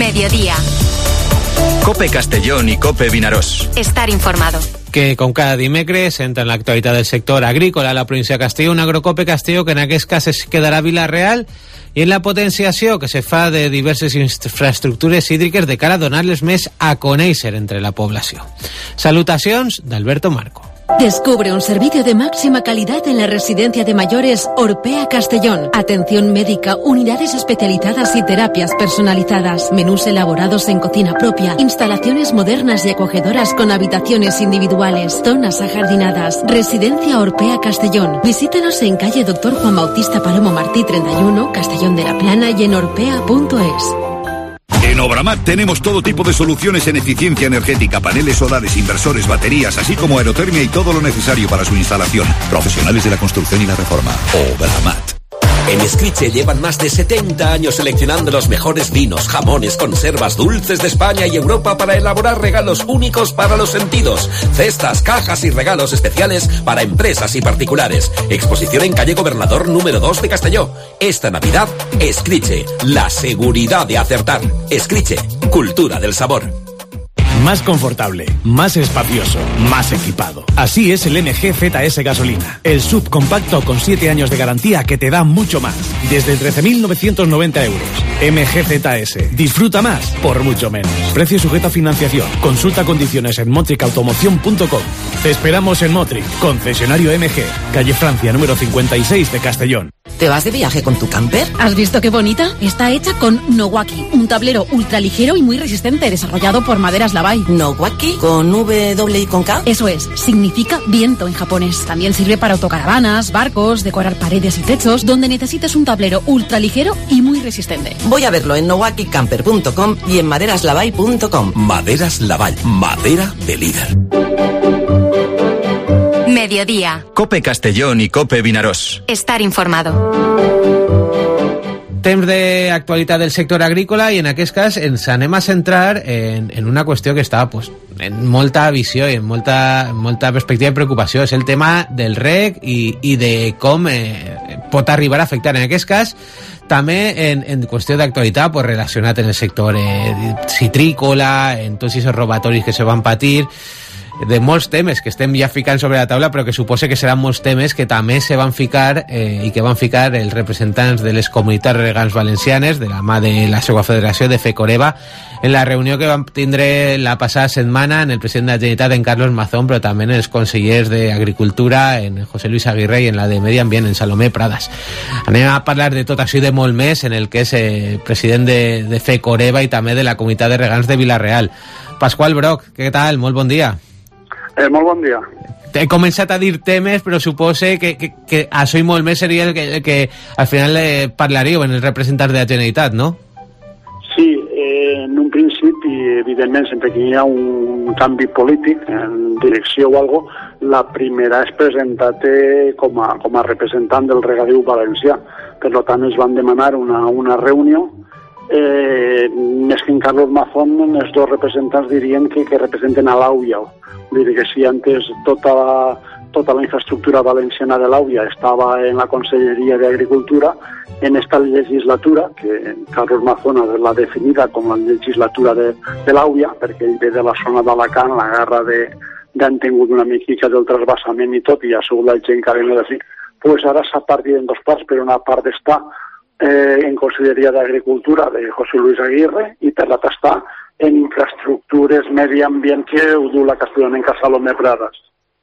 Mediodía. COPE Castellón i COPE Vinaròs. Estar informado. Que com cada dimecres entra en l'actualitat del sector agrícola a la província de Castelló, un Agrocope Castelló que en aquest cas es quedarà a Vila-real, i en la potenciació que se fa de diverses infraestructures hídriques de cara a donar-les més a conèixer entre la població. Salutacions d'Alberto Marco. Descubre un servicio de máxima calidad en la residencia de mayores Orpea Castellón. Atención médica, unidades especializadas y terapias personalizadas. Menús elaborados en cocina propia. Instalaciones modernas y acogedoras con habitaciones individuales. Zonas ajardinadas. Residencia Orpea Castellón. Visítenos en calle Dr. Juan Bautista Palomo Martí 31, Castellón de la Plana y en orpea.es. En Obramat tenemos todo tipo de soluciones en eficiencia energética, paneles solares, inversores, baterías, así como aerotermia y todo lo necesario para su instalación. Profesionales de la construcción y la reforma. Obramat. En Escriche llevan más de 70 años seleccionando los mejores vinos, jamones, conservas, dulces de España y Europa para elaborar regalos únicos para los sentidos. Cestas, cajas y regalos especiales para empresas y particulares. Exposición en calle Gobernador número 2 de Castelló. Esta Navidad, Escriche, la seguridad de acertar. Escriche, cultura del sabor. Más confortable, más espacioso, más equipado. Así es el MG ZS Gasolina. El SUV compacto con 7 años de garantía que te da mucho más. Desde 13.990 euros. MG ZS. Disfruta más por mucho menos. Precio sujeto a financiación. Consulta condiciones en motricautomoción.com. Te esperamos en Motric, concesionario MG. Calle Francia, número 56 de Castellón. ¿Te vas de viaje con tu camper? ¿Has visto qué bonita? Está hecha con Nowaki, un tablero ultraligero y muy resistente, desarrollado por Maderas Lavai. ¿Nowaki? ¿Con W y con K? Eso es, significa viento en japonés. También sirve para autocaravanas, barcos, decorar paredes y techos, donde necesites un tablero ultraligero y muy resistente. Voy a verlo en nowakicamper.com y en maderaslavai.com. Maderas Lavai, madera de líder. Mediodía. COPE Castellón i COPE Vinaròs. Estar informado. Temps d'actualitat del sector agrícola i en aquest cas ens anem a centrar en una qüestió que està en molta visió i en molta perspectiva i preocupació. És el tema del reg i de com pot arribar a afectar. En aquest cas també en qüestió d'actualitat relacionat en el sector citrícola, en tots aquests robatoris que se van patir, de molts temes que estem ja ficant sobre la taula, però que suposa que seran molts temes que també se van ficar i que van ficar els representants de les comunitats regants valencianes de la mà de la seva federació de FECOREVA en la reunió que vam tindre la passada setmana en el president de la Generalitat, en Carlos Mazón, però també en els consellers d'Agricultura, en José Luis Aguirre, i en la de Medi Ambient, en Salomé Pradas. Anem a parlar de tot això i de molt més en el que és president de FECOREVA i també de la comunitat de regants de Vila-real. Pasqual Broc, què tal? Molt bon dia. Molt bon dia. He començat a dir temes, però supose que això i molt més seria el que al final parlaríeu en els representants de la Generalitat, no? Sí, en un principi, evidentment, sempre que hi ha un canvi polític en direcció o algo, la primera és presentar-te com a representant del regadiu valencià. Per tant, es van demanar una reunió. Més que en Carlos Mazón, els dos representants dirien que representen a l'AUIA. Vull dir que si antes tota la infraestructura valenciana de l'AUIA estava en la Conselleria d'Agricultura, en esta legislatura, que Carlos Mazón l'ha definida com la legislatura de l'AUIA, perquè ell ve de la zona d'Alacant, la garra han tingut una miquica del trasbassament i tot, i ha sigut la gent que ha venut així, pues ara s'ha partit en dos parts, però una part està en Conselleria d'Agricultura de José Luis Aguirre i per l'altra està en infraestructures, medi ambient, que ho du la castellonenca Salomé Pradas.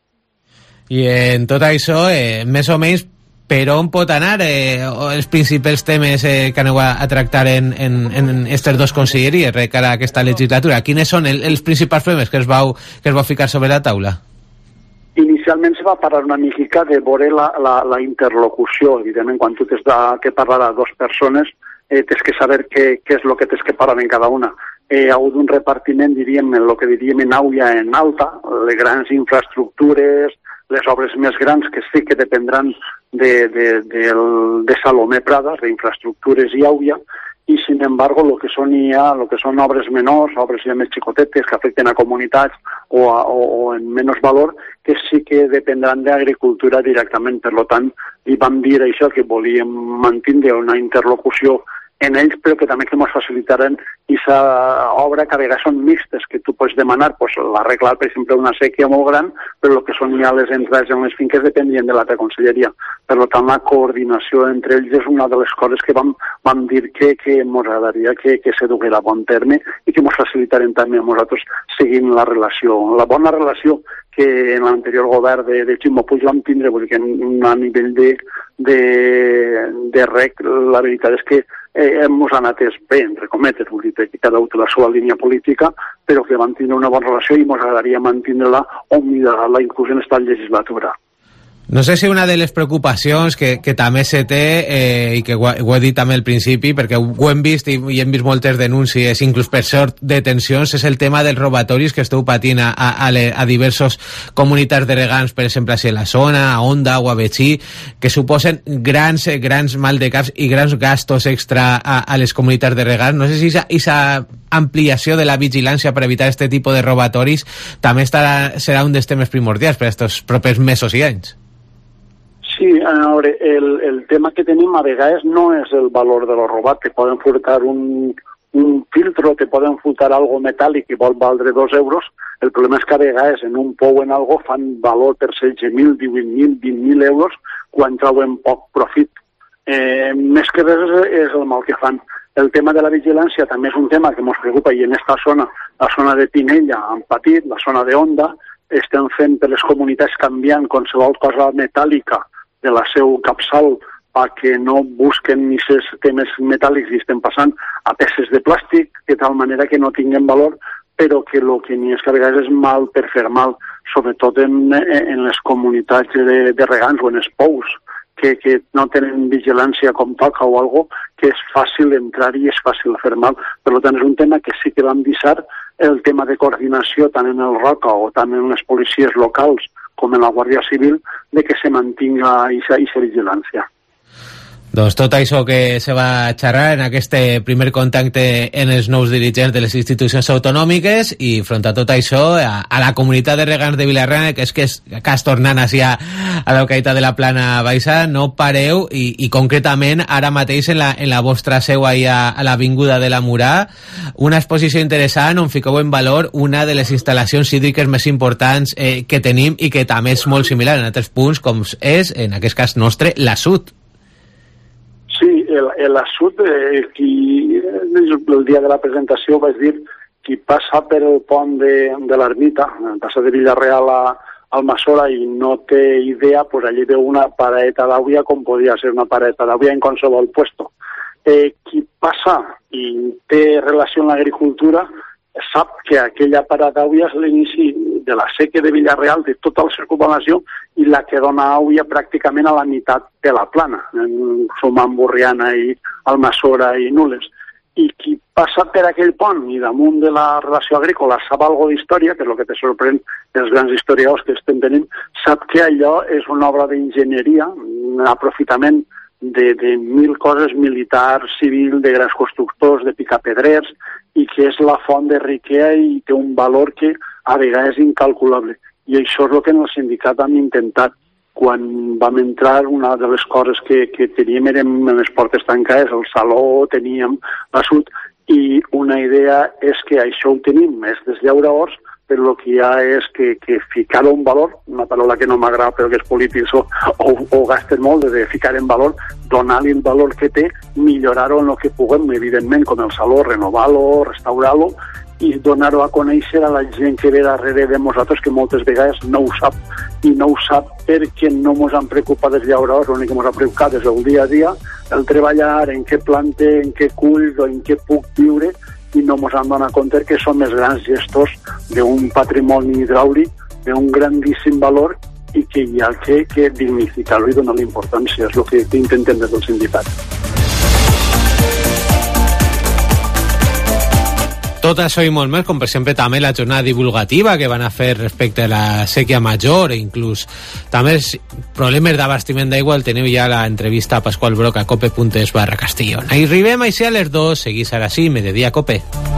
I en tot això, més o menys, per on pot anar els principals temes que aneu a tractar en aquestes dues conselleries de cara a aquesta legislatura? Quines són els principals temes que es vau ficar sobre la taula? Inicialment se va parlar una mica de veure la interlocució. Evidentment, quan tu tens que parlar a dues persones, tens que saber què és el que tens que parlar en cada una. Hi ha hagut un repartiment, diríem, el que diríem en AUIA en alta, les grans infraestructures, les obres més grans que sí que dependran de Salomé Pradas, d'infraestructures i AUIA, i, sin embargo, lo que són obres menors, obres ja més xicotetes que afecten a comunitats o en menys valor, que sí que dependran d'agricultura directament. Per tant, li vam dir això, que volíem mantenir una interlocució en ells, però que també que ens facilitaran aquesta obra que a vegades són mixtes, que tu pots demanar l'arreglar, per exemple, una sèquia molt gran, però el que són ja les entrades en les finques dependien de l'altra conselleria. Per tant, la coordinació entre ells és una de les coses que vam dir que ens agradaria que se duguera a bon terme i que ens facilitarem també a nosaltres seguint la relació. La bona relació que en l'anterior govern de Ximo Puig vam tindre, vull dir que a nivell de rec, la veritat és que ens han atès bé, entre cometes, vull dir que cada un té la seva línia política, però que vam tindre una bona relació i ens agradaria mantenir-la o millorar-la inclús en esta legislatura. No sé si una de les preocupacions que també se té, i que ho he dit també al principi, perquè ho hem vist i hem vist moltes denúncies, inclús per sort detencions, és el tema dels robatoris que esteu patint a diversos comunitats de regants, per exemple, a la zona, a Onda o a Betxí, que suposen grans mal de caps i grans gastos extra a les comunitats de regants. No sé si aquesta ampliació de la vigilància per evitar aquest tipus de robatoris també serà un dels temes primordials per aquests propers mesos i anys. Sí, a veure, el tema que tenim a vegades no és el valor de lo robat. Te poden furtar un filtro, te poden furtar algo metàl·lic i vol valdre 2 euros. El problema és que a vegades en un pou en algo fan valor per 16.000, 18.000, 20.000 euros quan trauen poc profit. Més que res és el mal que fan. El tema de la vigilància també és un tema que ens preocupa i en aquesta zona, la zona de Pinella han patit, la zona de Onda, estem fent per les comunitats canviant qualsevol cosa metàl·lica de la seu capçal perquè no busquen ni els temes metàl·lics i estem passant a peces de plàstic de tal manera que no tinguin valor, però que el que n'hi és que a vegades és mal per fer mal, sobretot en les comunitats de regants o en els pous, que no tenen vigilància com toca o algo, que és fàcil entrar-hi i és fàcil fer mal. Per tant, és un tema que sí que vam deixar el tema de coordinació tant en el ROCA o tant en les policies locals com en la Guàrdia Civil, de que se mantinga aquesta vigilància. Doncs tot això que se va xerrar en aquest primer contacte en els nous dirigents de les institucions autonòmiques i front a tot això a la comunitat de regants de Vila-real, que has tornant així a la localitat de la Plana Baixa, no pareu i concretament ara mateix en la vostra seu a l'avinguda de la Murà, una exposició interessant on fiqueu en valor una de les instal·lacions hídriques més importants que tenim i que també és molt similar en altres punts com és, en aquest cas nostre, l'Assut. Sí, l'Assut, el dia de la presentació vaig dir qui passa per el pont de l'Ermita, passa de Vila-real a Almassora i no té idea, pues allí veu una paraeta d'àvia com podia ser una paraeta d'àvia en qualsevol puesto. Qui passa i té relació amb l'agricultura sap que aquella parada d'àvia és l'inici de la seca de Vila-real, de tota la circunvalació i la que dona àvia pràcticament a la meitat de la plana, sumant Borriana i Almassora i Nules. I qui passa per aquell pont i damunt de la relació agrícola sap alguna d'història, que és el que te sorprèn dels grans historiadors que estem tenint, sap que allò és una obra d'enginyeria, un aprofitament de 1.000 coses, militar, civil, de grans constructors, de picapedrers, i que és la font de riquesa i té un valor que a vegades és incalculable. I això és el que en el sindicat hem intentat. Quan vam entrar, una de les coses que teníem eren les portes tancades, el saló, teníem l'Assut, i una idea és que això ho tenim, és dels llauradors, però el que hi ha és que ficar-ho en valor, una paraula que no m'agrada però que els polítics ho gasten molt, de ficar en valor, donar-li el valor que té, millorar-ho en el que puguem, evidentment, com el saló, renovar-lo, restaurar-lo, i donar-ho a conèixer a la gent que ve darrere de nosaltres, que moltes vegades no ho sap, i no ho sap perquè no ens han preocupat els llauradors, l'únic que ens ha preocupat és el dia a dia, el treballar, en què plante, en què cull, o en què puc viure, i no ens han donat compte que som els grans gestors d'un patrimoni hidràulic d'un grandíssim valor i que hi ha que dignificar-lo i donar la importància. És el que intentem des del sindicat. Tot això i molt més, com per exemple també la jornada divulgativa que van a fer respecte a la sèquia major, inclús també els problemes d'abastiment d'aigua, el teniu ja a l'entrevista a Pasqual Broc a cope.es/Castellón. Arribem així a les 2, seguís ara sí, Mediodía Cope.